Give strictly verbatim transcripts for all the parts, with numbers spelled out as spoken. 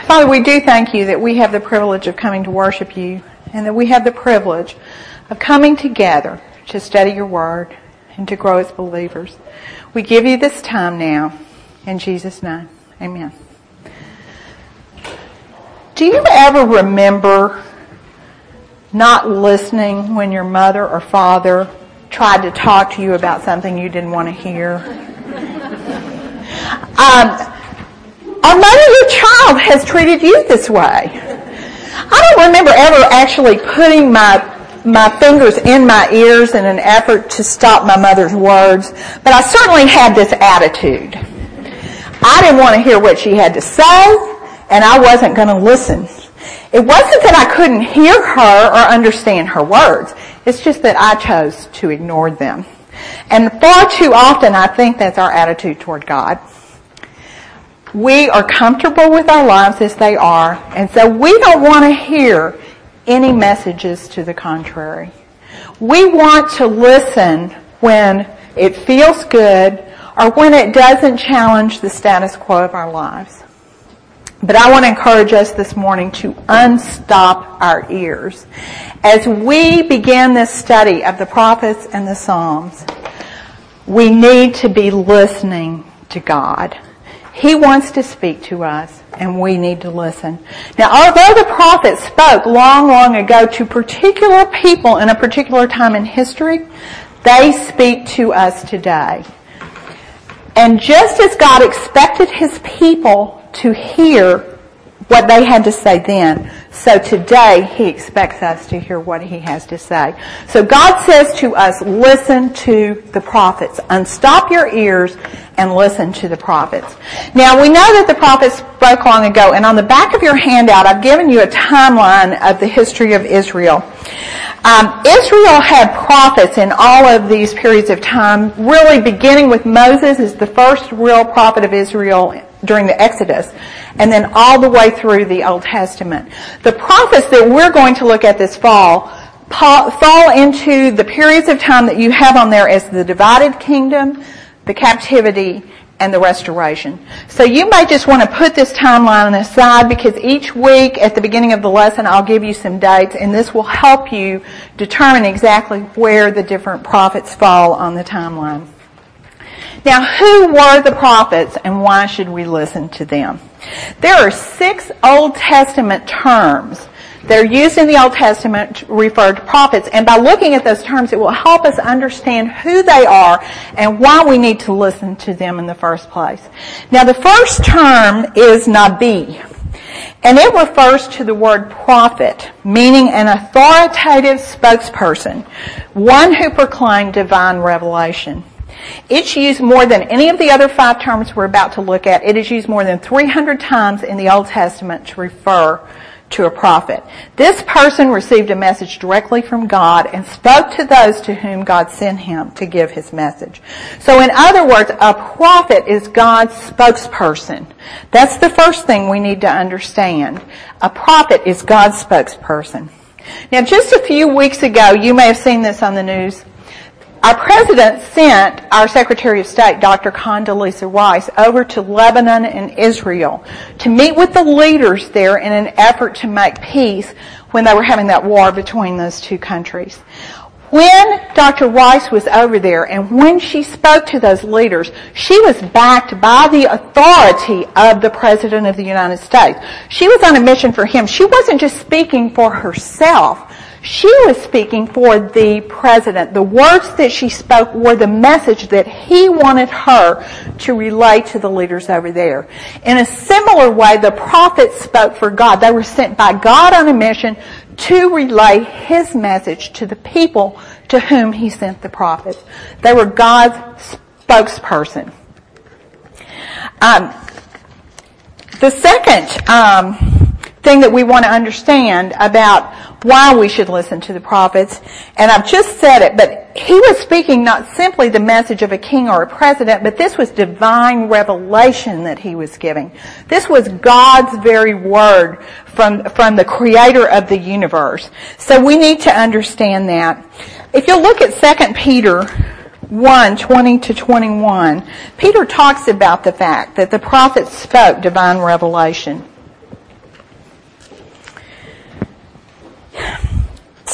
Father, we do thank you that we have the privilege of coming to worship you and that we have the privilege of coming together to study your word and to grow as believers. We give you this time now. In Jesus' name, amen. Do you ever remember not listening when your mother or father tried to talk to you about something you didn't want to hear? Um, or maybe your child has treated you this way. I don't remember ever actually putting my my fingers in my ears in an effort to stop my mother's words, but I certainly had this attitude. I didn't want to hear what she had to say, and I wasn't going to listen. It wasn't that I couldn't hear her or understand her words. It's just that I chose to ignore them. And far too often, I think that's our attitude toward God. We are comfortable with our lives as they are, and so we don't want to hear any messages to the contrary. We want to listen when it feels good or when it doesn't challenge the status quo of our lives. But I want to encourage us this morning to unstop our ears. As we begin this study of the prophets and the Psalms, we need to be listening to God. He wants to speak to us, and we need to listen. Now, although the prophets spoke long, long ago to particular people in a particular time in history, they speak to us today. And just as God expected His people to hear what they had to say then, so today He expects us to hear what He has to say. So God says to us, listen to the prophets. Unstop your ears and listen to the prophets. Now, we know that the prophets spoke long ago, and on the back of your handout, I've given you a timeline of the history of Israel. Um, Israel had prophets in all of these periods of time, really beginning with Moses as the first real prophet of Israel during the Exodus, and then all the way through the Old Testament. The prophets that we're going to look at this fall fall into the periods of time that you have on there as the divided kingdom, the captivity, and the restoration. So you may just want to put this timeline aside because each week at the beginning of the lesson I'll give you some dates, and this will help you determine exactly where the different prophets fall on the timeline. Now, who were the prophets and why should we listen to them? There are six Old Testament terms that are used in the Old Testament to refer to prophets, and by looking at those terms, it will help us understand who they are and why we need to listen to them in the first place. Now, the first term is Nabi, and it refers to the word prophet, meaning an authoritative spokesperson, one who proclaimed divine revelation. It's used more than any of the other five terms we're about to look at. It is used more than three hundred times in the Old Testament to refer to a prophet. This person received a message directly from God and spoke to those to whom God sent him to give his message. So in other words, a prophet is God's spokesperson. That's the first thing we need to understand. A prophet is God's spokesperson. Now, just a few weeks ago, you may have seen this on the news, our president sent our Secretary of State, Doctor Condoleezza Rice, over to Lebanon and Israel to meet with the leaders there in an effort to make peace when they were having that war between those two countries. When Doctor Rice was over there and when she spoke to those leaders, she was backed by the authority of the President of the United States. She was on a mission for him. She wasn't just speaking for herself. She was speaking for the president. The words that she spoke were the message that he wanted her to relay to the leaders over there. In a similar way, the prophets spoke for God. They were sent by God on a mission to relay his message to the people to whom he sent the prophets. They were God's spokesperson. Um, the second um, thing that we want to understand about why we should listen to the prophets, and I've just said it, but he was speaking not simply the message of a king or a president, but this was divine revelation that he was giving. This was God's very word from, from the creator of the universe. So we need to understand that. If you'll look at Second Peter one, twenty to twenty-one, Peter talks about the fact that the prophets spoke divine revelation.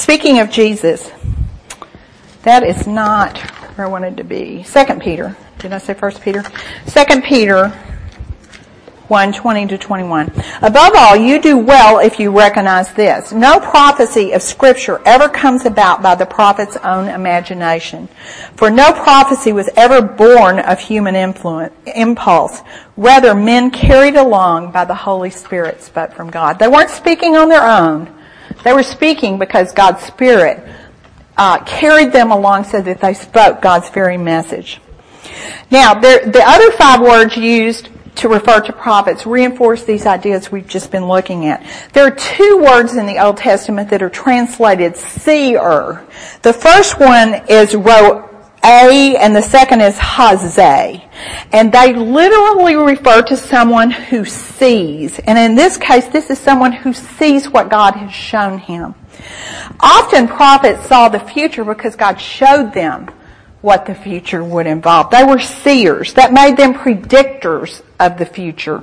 speaking of Jesus, that is not where I wanted to be. Second Peter. Did I say First Peter? Second Peter one, twenty to twenty-one. Above all, you do well if you recognize this. No prophecy of Scripture ever comes about by the prophet's own imagination. For no prophecy was ever born of human influence, impulse. Rather, men carried along by the Holy Spirit spoke from God. They weren't speaking on their own. They were speaking because God's Spirit uh, carried them along so that they spoke God's very message. Now, there, the other five words used to refer to prophets reinforce these ideas we've just been looking at. There are two words in the Old Testament that are translated seer. The first one is ro'eh, and the second is hazeh. And they literally refer to someone who sees. And in this case, this is someone who sees what God has shown him. Often prophets saw the future because God showed them what the future would involve. They were seers. That made them predictors of the future.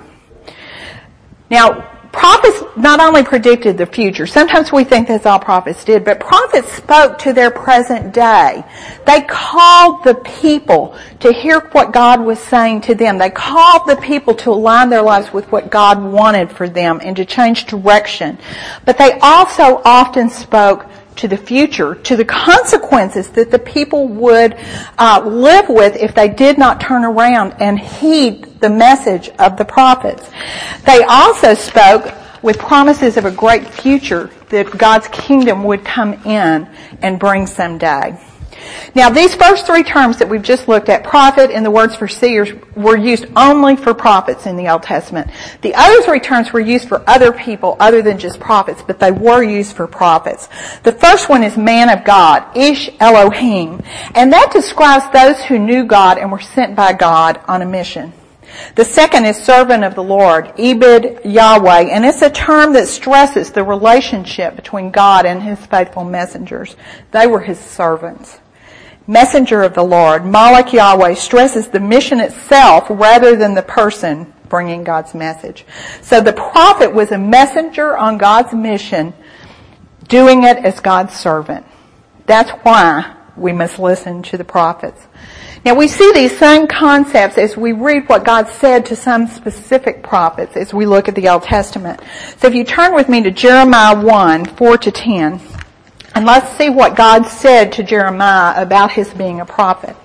Now, prophets not only predicted the future, sometimes we think that's all prophets did, but prophets spoke to their present day. They called the people to hear what God was saying to them. They called the people to align their lives with what God wanted for them and to change direction. But they also often spoke to the future, to the consequences that the people would uh, live with if they did not turn around and heed the message of the prophets. They also spoke with promises of a great future that God's kingdom would come in and bring someday. Now, these first three terms that we've just looked at, prophet and the words for seers, were used only for prophets in the Old Testament. The other three terms were used for other people other than just prophets, but they were used for prophets. The first one is man of God, Ish Elohim, and that describes those who knew God and were sent by God on a mission. The second is servant of the Lord, Ebed Yahweh, and it's a term that stresses the relationship between God and his faithful messengers. They were his servants. Messenger of the Lord, Malach Yahweh, stresses the mission itself rather than the person bringing God's message. So the prophet was a messenger on God's mission, doing it as God's servant. That's why we must listen to the prophets. Now we see these same concepts as we read what God said to some specific prophets as we look at the Old Testament. So if you turn with me to Jeremiah one, four to ten. And let's see what God said to Jeremiah about his being a prophet.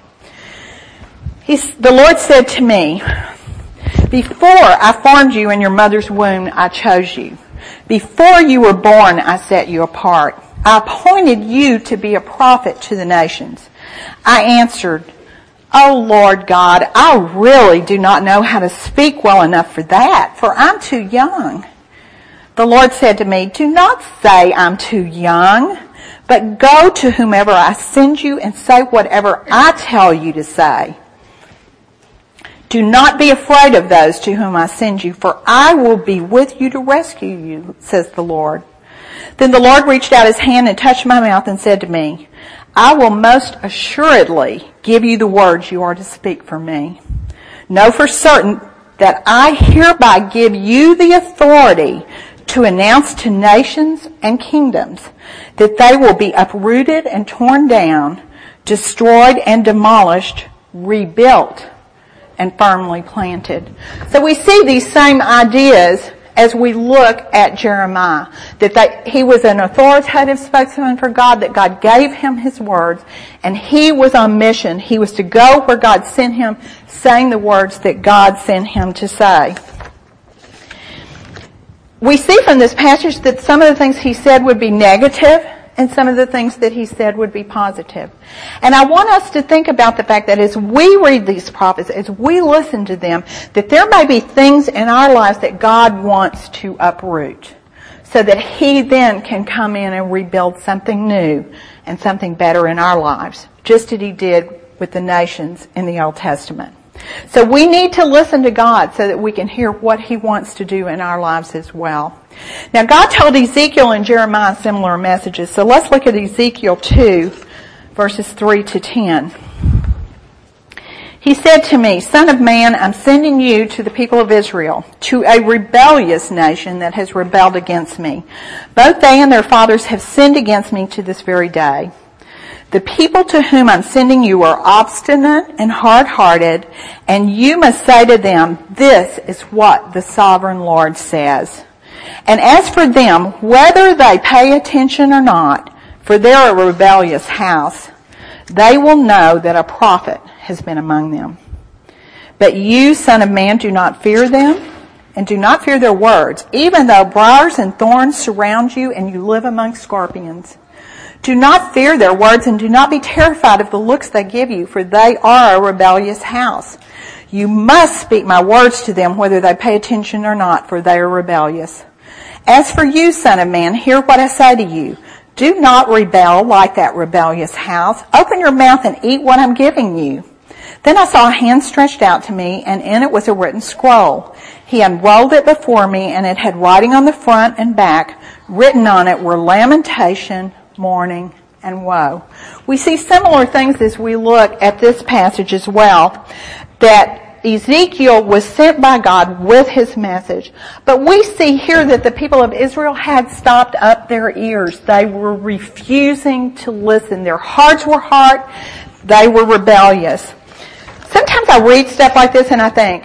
He's, the Lord said to me, before I formed you in your mother's womb, I chose you. Before you were born, I set you apart. I appointed you to be a prophet to the nations. I answered, Oh Lord God, I really do not know how to speak well enough for that, for I'm too young. The Lord said to me, do not say I'm too young, but go to whomever I send you and say whatever I tell you to say. Do not be afraid of those to whom I send you, for I will be with you to rescue you, says the Lord. Then the Lord reached out his hand and touched my mouth and said to me, I will most assuredly give you the words you are to speak for me. Know for certain that I hereby give you the authority to announce to nations and kingdoms that they will be uprooted and torn down, destroyed and demolished, rebuilt and firmly planted. So we see these same ideas as we look at Jeremiah, that they, he was an authoritative spokesman for God, that God gave him his words, and he was on mission. He was to go where God sent him, saying the words that God sent him to say. We see from this passage that some of the things he said would be negative and some of the things that he said would be positive. And I want us to think about the fact that as we read these prophets, as we listen to them, that there may be things in our lives that God wants to uproot so that he then can come in and rebuild something new and something better in our lives, just as he did with the nations in the Old Testament. So we need to listen to God so that we can hear what he wants to do in our lives as well. Now, God told Ezekiel and Jeremiah similar messages. So let's look at Ezekiel two, verses three to ten. He said to me, Son of man, I'm sending you to the people of Israel, to a rebellious nation that has rebelled against me. Both they and their fathers have sinned against me to this very day. The people to whom I'm sending you are obstinate and hard-hearted, and you must say to them, this is what the sovereign Lord says. And as for them, whether they pay attention or not, for they're a rebellious house, they will know that a prophet has been among them. But you, son of man, do not fear them, and do not fear their words, even though briars and thorns surround you and you live among scorpions. Do not fear their words, and do not be terrified of the looks they give you, for they are a rebellious house. You must speak my words to them, whether they pay attention or not, for they are rebellious. As for you, son of man, hear what I say to you. Do not rebel like that rebellious house. Open your mouth and eat what I'm giving you. Then I saw a hand stretched out to me, and in it was a written scroll. He unrolled it before me, and it had writing on the front and back. Written on it were lamentation, mourning, and woe. We see similar things as we look at this passage as well, that Ezekiel was sent by God with his message. But we see here that the people of Israel had stopped up their ears. They were refusing to listen. Their hearts were hard. They were rebellious. Sometimes I read stuff like this and I think,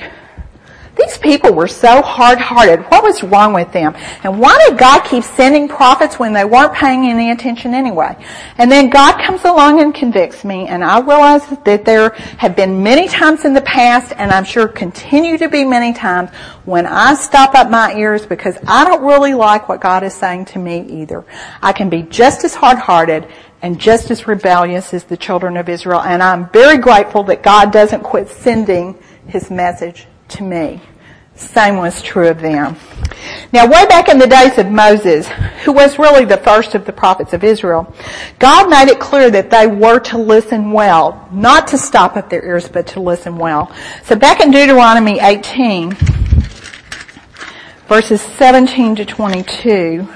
these people were so hard-hearted. What was wrong with them? And why did God keep sending prophets when they weren't paying any attention anyway? And then God comes along and convicts me, and I realize that there have been many times in the past, and I'm sure continue to be many times, when I stop up my ears because I don't really like what God is saying to me either. I can be just as hard-hearted and just as rebellious as the children of Israel, and I'm very grateful that God doesn't quit sending his message to me. Same was true of them. Now, way back in the days of Moses, who was really the first of the prophets of Israel, God made it clear that they were to listen well, not to stop up their ears, but to listen well. So back in Deuteronomy eighteen, verses seventeen to twenty-two,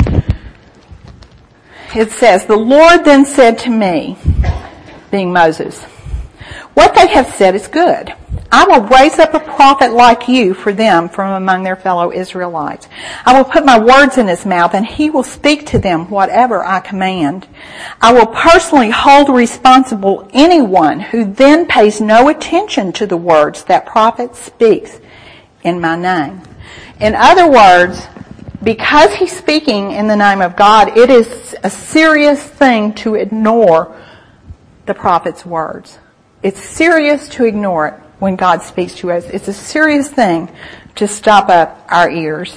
it says, The Lord then said to me, being Moses, what they have said is good. I will raise up a prophet like you for them from among their fellow Israelites. I will put my words in his mouth, and he will speak to them whatever I command. I will personally hold responsible anyone who then pays no attention to the words that prophet speaks in my name. In other words, because he's speaking in the name of God, it is a serious thing to ignore the prophet's words. It's serious to ignore it when God speaks to us. It's a serious thing to stop up our ears.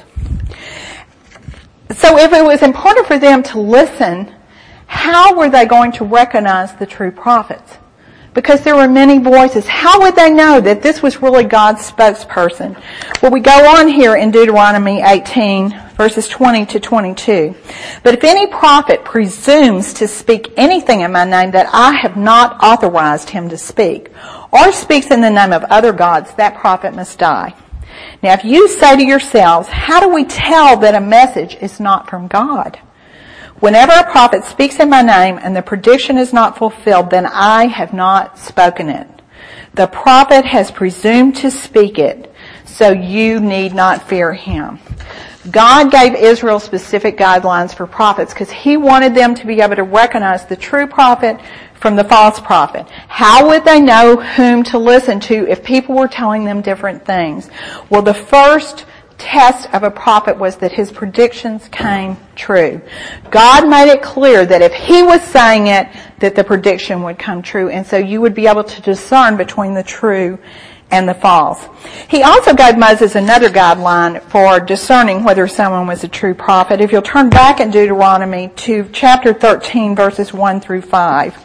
So if it was important for them to listen, how were they going to recognize the true prophets? Because there were many voices. How would they know that this was really God's spokesperson? Well, we go on here in Deuteronomy eighteen, verses twenty to twenty-two. But if any prophet presumes to speak anything in my name that I have not authorized him to speak, or speaks in the name of other gods, that prophet must die. Now, if you say to yourselves, how do we tell that a message is not from God? Whenever a prophet speaks in my name and the prediction is not fulfilled, then I have not spoken it. The prophet has presumed to speak it, so you need not fear him. God gave Israel specific guidelines for prophets because he wanted them to be able to recognize the true prophet from the false prophet. How would they know whom to listen to if people were telling them different things? Well, the first test of a prophet was that his predictions came true. God made it clear that if he was saying it, that the prediction would come true. And so you would be able to discern between the true and the false. He also gave Moses another guideline for discerning whether someone was a true prophet. If you'll turn back in Deuteronomy to chapter thirteen, verses one through five.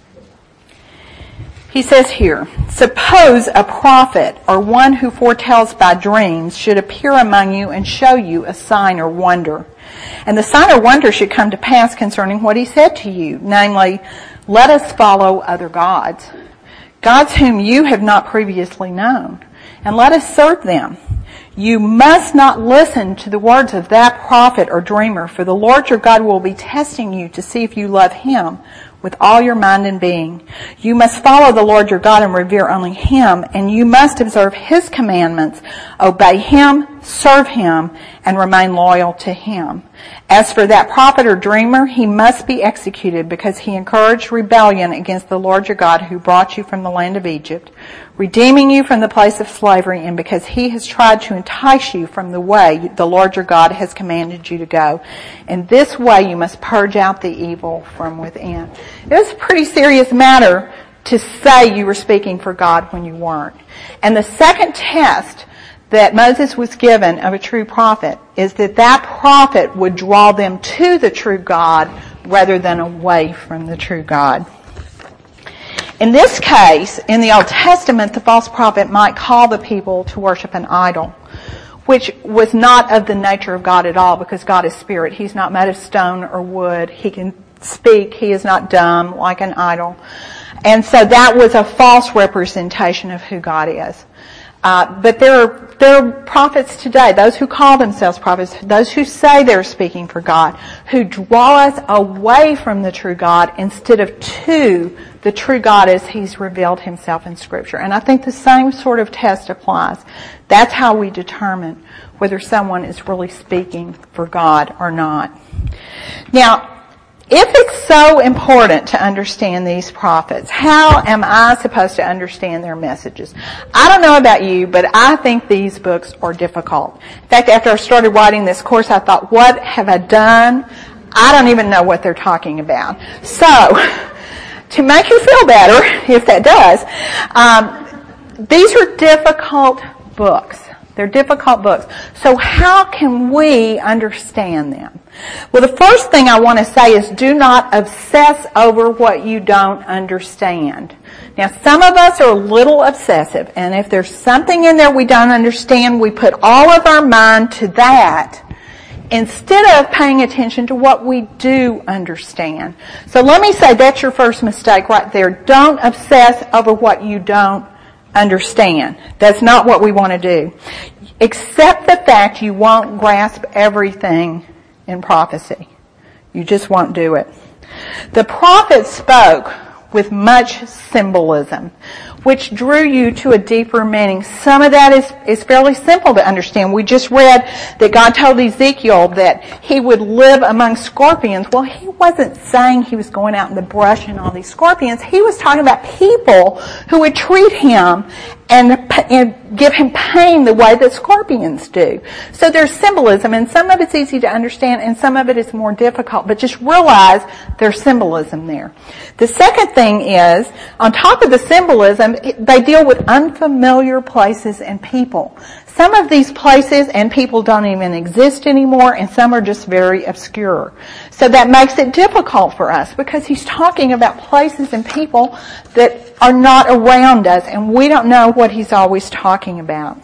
He says here, suppose a prophet or one who foretells by dreams should appear among you and show you a sign or wonder. And the sign or wonder should come to pass concerning what he said to you, namely, let us follow other gods, gods whom you have not previously known, and let us serve them. You must not listen to the words of that prophet or dreamer, for the Lord your God will be testing you to see if you love him with all your mind and being. You must follow the Lord your God and revere only Him, and you must observe His commandments, obey Him, serve Him, and remain loyal to Him. As for that prophet or dreamer, he must be executed because he encouraged rebellion against the Lord your God who brought you from the land of Egypt, redeeming you from the place of slavery, and because he has tried to entice you from the way the Lord your God has commanded you to go. In this way you must purge out the evil from within. It was a pretty serious matter to say you were speaking for God when you weren't. And the second test that Moses was given of a true prophet is that that prophet would draw them to the true God rather than away from the true God. In this case, in the Old Testament, the false prophet might call the people to worship an idol, which was not of the nature of God at all, because God is spirit. He's not made of stone or wood. He can speak. He is not dumb like an idol. And so that was a false representation of who God is. Uh, but there are, there are prophets today, those who call themselves prophets, those who say they're speaking for God, who draw us away from the true God instead of to the true God as He's revealed Himself in Scripture. And I think the same sort of test applies. That's how we determine whether someone is really speaking for God or not. Now, if it's so important to understand these prophets, how am I supposed to understand their messages? I don't know about you, but I think these books are difficult. In fact, after I started writing this course, I thought, what have I done? I don't even know what they're talking about. So, to make you feel better, if that does, um, these are difficult books. They're difficult books. So how can we understand them? Well, the first thing I want to say is do not obsess over what you don't understand. Now, some of us are a little obsessive, and if there's something in there we don't understand, we put all of our mind to that instead of paying attention to what we do understand. So let me say that's your first mistake right there. Don't obsess over what you don't understand. That's not what we want to do. Accept the fact you won't grasp everything in prophecy. You just won't do it. The prophet spoke with much symbolism, which drew you to a deeper meaning. Some of that is, is fairly simple to understand. We just read that God told Ezekiel that he would live among scorpions. Well, he wasn't saying he was going out in the brush and all these scorpions. He was talking about people who would treat him and, and give him pain the way that scorpions do. So there's symbolism, and some of it's easy to understand and some of it is more difficult, but just realize there's symbolism there. The second thing is, on top of the symbolism, they deal with unfamiliar places and people. Some of these places and people don't even exist anymore, and some are just very obscure. So that makes it difficult for us because he's talking about places and people that are not around us, and we don't know what he's always talking about.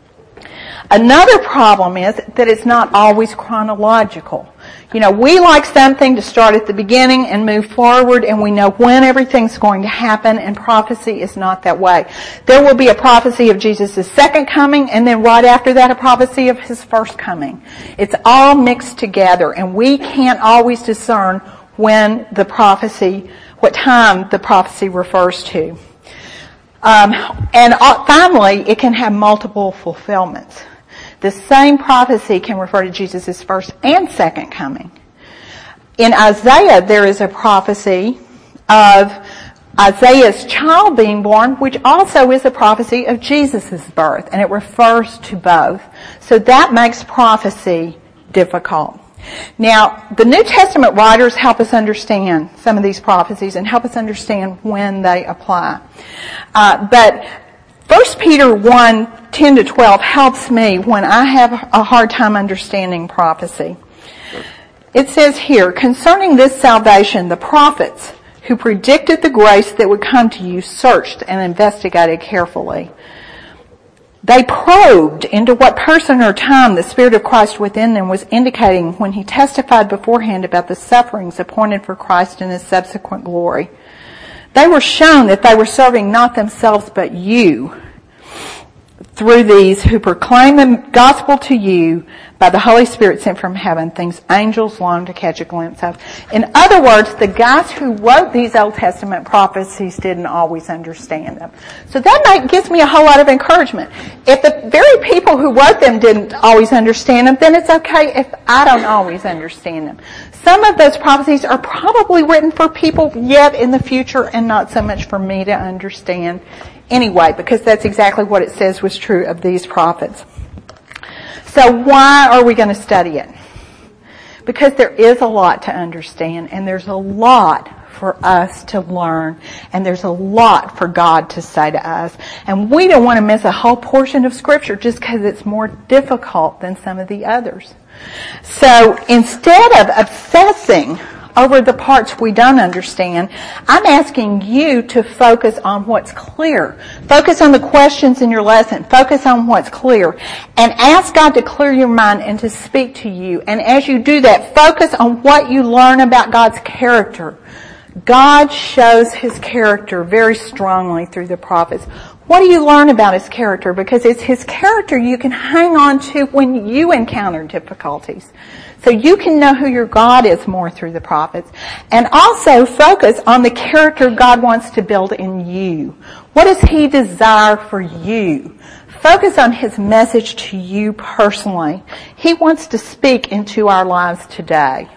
Another problem is that it's not always chronological. You know, we like something to start at the beginning and move forward, and we know when everything's going to happen, and prophecy is not that way. There will be a prophecy of Jesus' second coming, and then right after that a prophecy of his first coming. It's all mixed together, and we can't always discern when the prophecy, what time the prophecy refers to. Um, and finally, it can have multiple fulfillments. The same prophecy can refer to Jesus' first and second coming. In Isaiah, there is a prophecy of Isaiah's child being born, which also is a prophecy of Jesus' birth, and it refers to both. So that makes prophecy difficult. Now, the New Testament writers help us understand some of these prophecies and help us understand when they apply. Uh, but First Peter one, ten to twelve helps me when I have a hard time understanding prophecy. It says here, concerning this salvation, the prophets who predicted the grace that would come to you searched and investigated carefully. They probed into what person or time the Spirit of Christ within them was indicating when he testified beforehand about the sufferings appointed for Christ in his subsequent glory. They were shown that they were serving not themselves but you through these who proclaim the gospel to you by the Holy Spirit sent from heaven, things angels long to catch a glimpse of. In other words, the guys who wrote these Old Testament prophecies didn't always understand them. So that might, gives me a whole lot of encouragement. If the very people who wrote them didn't always understand them, then it's okay if I don't always understand them. Some of those prophecies are probably written for people yet in the future and not so much for me to understand anyway, because that's exactly what it says was true of these prophets. So why are we going to study it? Because there is a lot to understand, and there's a lot for us to learn, and there's a lot for God to say to us. And we don't want to miss a whole portion of Scripture just because it's more difficult than some of the others. So instead of obsessing over the parts we don't understand, I'm asking you to focus on what's clear. Focus on the questions in your lesson. Focus on what's clear. And ask God to clear your mind and to speak to you. And as you do that, focus on what you learn about God's character. God shows His character very strongly through the prophets. What do you learn about His character? Because it's His character you can hang on to when you encounter difficulties. So you can know who your God is more through the prophets. And also focus on the character God wants to build in you. What does He desire for you? Focus on His message to you personally. He wants to speak into our lives today.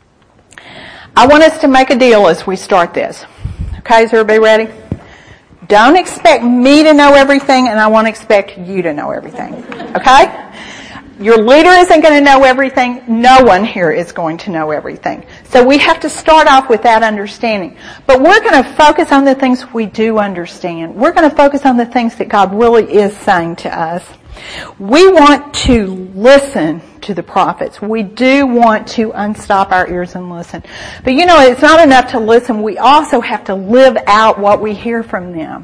I want us to make a deal as we start this. Okay, is everybody ready? Don't expect me to know everything, and I won't expect you to know everything. Okay? Your leader isn't going to know everything. No one here is going to know everything. So we have to start off with that understanding. But we're going to focus on the things we do understand. We're going to focus on the things that God really is saying to us. We want to listen to the prophets. We do want to unstop our ears and listen. But you know, it's not enough to listen. We also have to live out what we hear from them.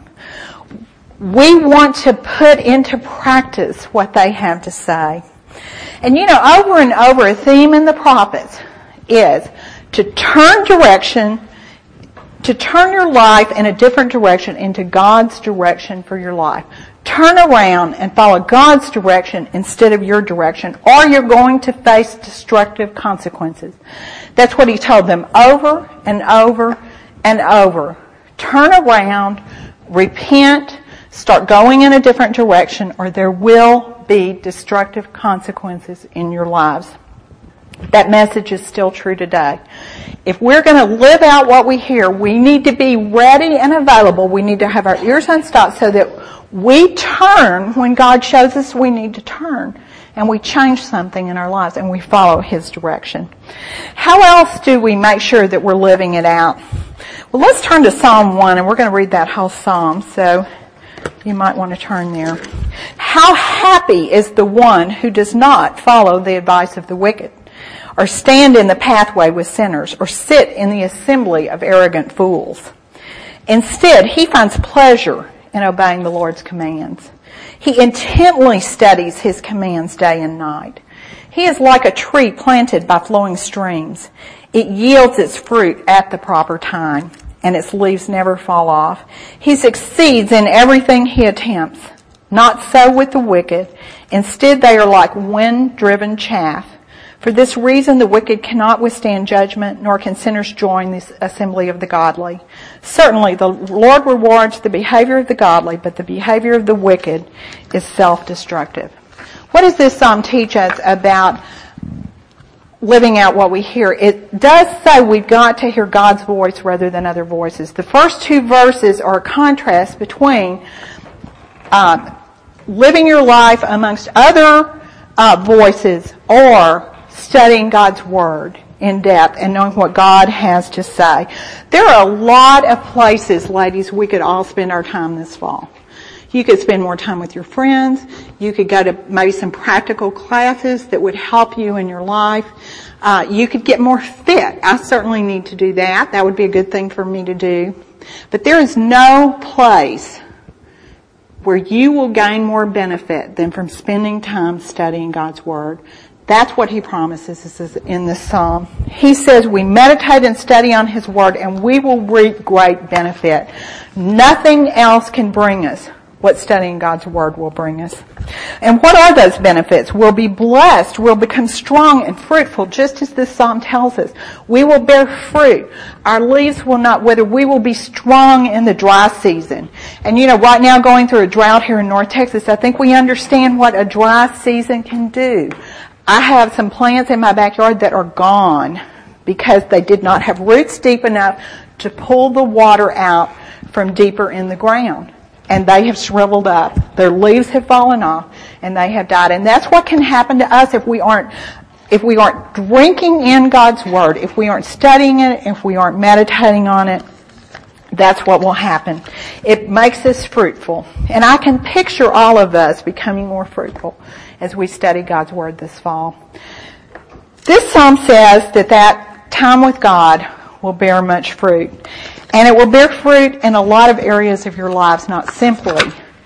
We want to put into practice what they have to say. And you know, over and over, a theme in the prophets is to turn direction, to turn your life in a different direction into God's direction for your life. Turn around and follow God's direction instead of your direction, or you're going to face destructive consequences. That's what He told them over and over and over. Turn around, repent, start going in a different direction, or there will be destructive consequences in your lives. That message is still true today. If we're going to live out what we hear, we need to be ready and available. We need to have our ears unstopped so that we turn when God shows us we need to turn, and we change something in our lives and we follow His direction. How else do we make sure that we're living it out? Well, let's turn to Psalm one, and we're going to read that whole psalm, so you might want to turn there. How happy is the one who does not follow the advice of the wicked, or stand in the pathway with sinners, or sit in the assembly of arrogant fools. Instead, he finds pleasure in obeying the Lord's commands. He intently studies His commands day and night. He is like a tree planted by flowing streams. It yields its fruit at the proper time, and its leaves never fall off. He succeeds in everything he attempts. Not so with the wicked. Instead, they are like wind-driven chaff. For this reason, the wicked cannot withstand judgment, nor can sinners join the assembly of the godly. Certainly, the Lord rewards the behavior of the godly, but the behavior of the wicked is self-destructive. What does this psalm teach us about living out what we hear? It does say we've got to hear God's voice rather than other voices. The first two verses are a contrast between uh, living your life amongst other uh, voices or studying God's Word in depth and knowing what God has to say. There are a lot of places, ladies, we could all spend our time this fall. You could spend more time with your friends. You could go to maybe some practical classes that would help you in your life. Uh, you could get more fit. I certainly need to do that. That would be a good thing for me to do. But there is no place where you will gain more benefit than from spending time studying God's Word. That's what He promises us in this psalm. He says we meditate and study on His Word and we will reap great benefit. Nothing else can bring us what studying God's Word will bring us. And what are those benefits? We'll be blessed. We'll become strong and fruitful, just as this psalm tells us. We will bear fruit. Our leaves will not wither. We will be strong in the dry season. And you know, right now going through a drought here in North Texas, I think we understand what a dry season can do. I have some plants in my backyard that are gone because they did not have roots deep enough to pull the water out from deeper in the ground. And they have shriveled up. Their leaves have fallen off and they have died. And that's what can happen to us if we aren't, if we aren't drinking in God's Word, if we aren't studying it, if we aren't meditating on it. That's what will happen. It makes us fruitful. And I can picture all of us becoming more fruitful as we study God's Word this fall. This psalm says that that time with God will bear much fruit. And it will bear fruit in a lot of areas of your lives, not simply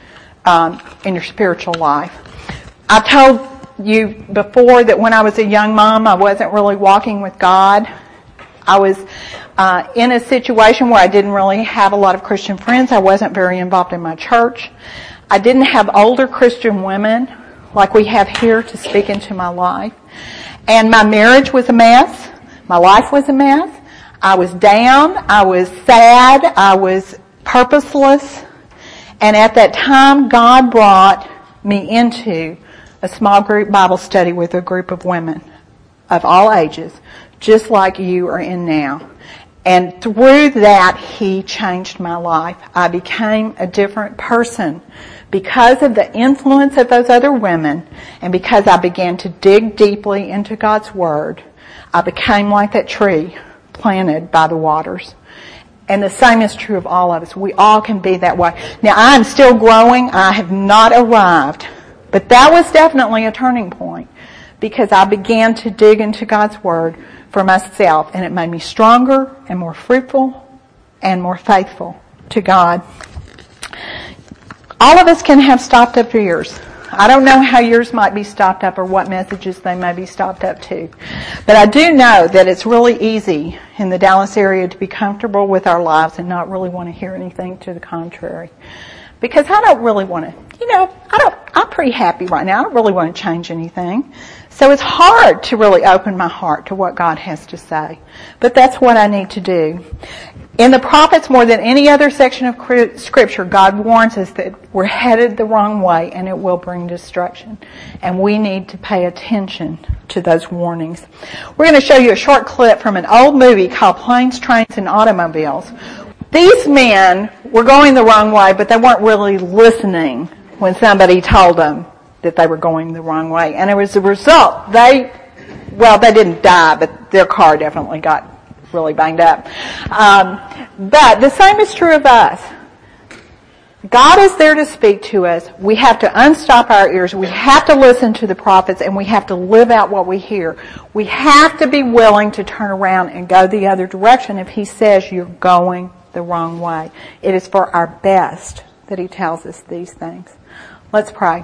um, in your spiritual life. I told you before that when I was a young mom, I wasn't really walking with God. I was uh, in a situation where I didn't really have a lot of Christian friends. I wasn't very involved in my church. I didn't have older Christian women like we have here to speak into my life. And my marriage was a mess. My life was a mess. I was down, I was sad, I was purposeless, and at that time God brought me into a small group Bible study with a group of women of all ages, just like you are in now. And through that He changed my life. I became a different person because of the influence of those other women, and because I began to dig deeply into God's Word. I became like that tree planted by the waters. And the same is true of all of us. We all can be that way. Now, I'm still growing. I have not arrived. But that was definitely a turning point, because I began to dig into God's Word for myself, and it made me stronger and more fruitful and more faithful to God. All of us can have stopped up ears. I don't know how yours might be stopped up or what messages they may be stopped up to. But I do know that it's really easy in the Dallas area to be comfortable with our lives and not really want to hear anything to the contrary. Because I don't really want to, you know, I don't, I'm pretty happy right now. I don't really want to change anything. So it's hard to really open my heart to what God has to say. But that's what I need to do. In the prophets, more than any other section of Scripture, God warns us that we're headed the wrong way and it will bring destruction. And we need to pay attention to those warnings. We're going to show you a short clip from an old movie called Planes, Trains, and Automobiles. These men were going the wrong way, but they weren't really listening when somebody told them that they were going the wrong way. And as a result, they, well, they didn't die, but their car definitely got really banged up. Um, but the same is true of us. God is there to speak to us. We have to unstop our ears. We have to listen to the prophets, and we have to live out what we hear. We have to be willing to turn around and go the other direction if He says you're going the wrong way. It is for our best that He tells us these things. Let's pray.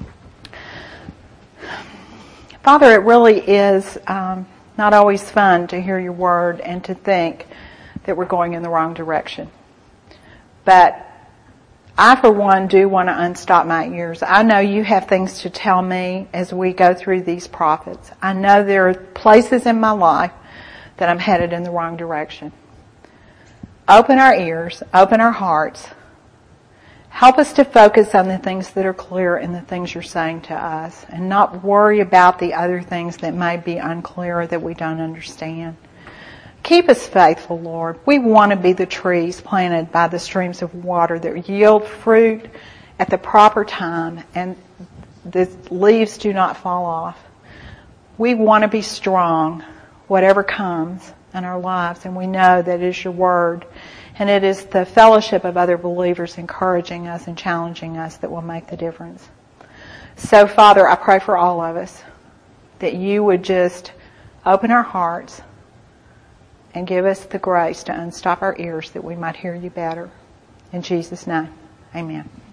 Father, it really is um, not always fun to hear your word and to think that we're going in the wrong direction. But I, for one, do want to unstop my ears. I know you have things to tell me as we go through these prophets. I know there are places in my life that I'm headed in the wrong direction. Open our ears, open our hearts. Help us to focus on the things that are clear and the things you're saying to us, and not worry about the other things that may be unclear or that we don't understand. Keep us faithful, Lord. We want to be the trees planted by the streams of water that yield fruit at the proper time and the leaves do not fall off. We want to be strong, whatever comes in our lives, and we know that it is your word. And it is the fellowship of other believers encouraging us and challenging us that will make the difference. So, Father, I pray for all of us that you would just open our hearts and give us the grace to unstop our ears that we might hear you better. In Jesus' name, amen.